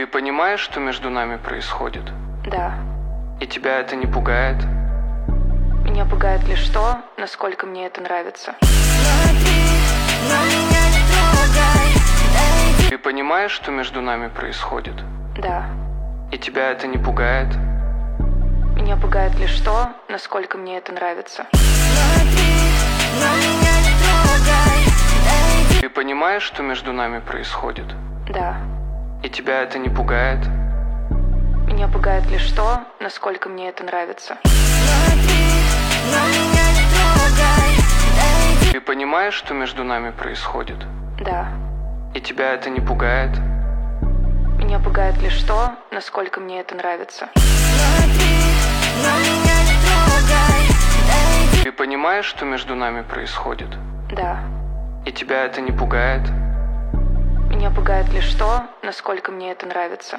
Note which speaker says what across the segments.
Speaker 1: Ты понимаешь, что между нами происходит?
Speaker 2: Да.
Speaker 1: И тебя это не пугает?
Speaker 2: Меня пугает лишь то, насколько мне это нравится.
Speaker 1: Ты понимаешь, что между нами происходит?
Speaker 2: Да.
Speaker 1: И тебя это не пугает?
Speaker 2: Меня пугает лишь то, насколько мне это нравится.
Speaker 1: Ты понимаешь, что между нами происходит?
Speaker 2: Да.
Speaker 1: И тебя это не пугает?
Speaker 2: Меня пугает лишь то, насколько мне это нравится.
Speaker 1: Ты понимаешь, что между нами происходит?
Speaker 2: Да.
Speaker 1: И тебя это не пугает?
Speaker 2: Меня пугает лишь то, насколько мне это нравится.
Speaker 1: Ты понимаешь, что между нами происходит?
Speaker 2: Да.
Speaker 1: И тебя это не пугает?
Speaker 2: Меня пугает лишь то, насколько мне это нравится.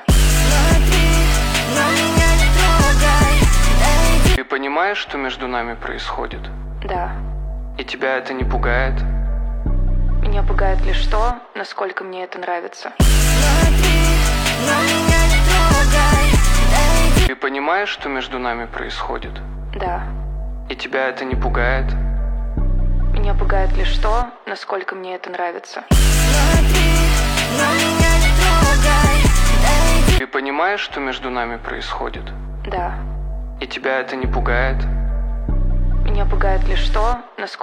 Speaker 1: Ты понимаешь, что между нами происходит?
Speaker 2: Да.
Speaker 1: И тебя это не пугает?
Speaker 2: Меня пугает лишь то, насколько мне это нравится.
Speaker 1: Ты понимаешь, что между нами происходит?
Speaker 2: Да.
Speaker 1: И тебя это не пугает?
Speaker 2: Меня пугает лишь то, насколько мне это нравится.
Speaker 1: Ты понимаешь, что между нами происходит?
Speaker 2: Да.
Speaker 1: И тебя это не пугает?
Speaker 2: Меня пугает лишь то, насколько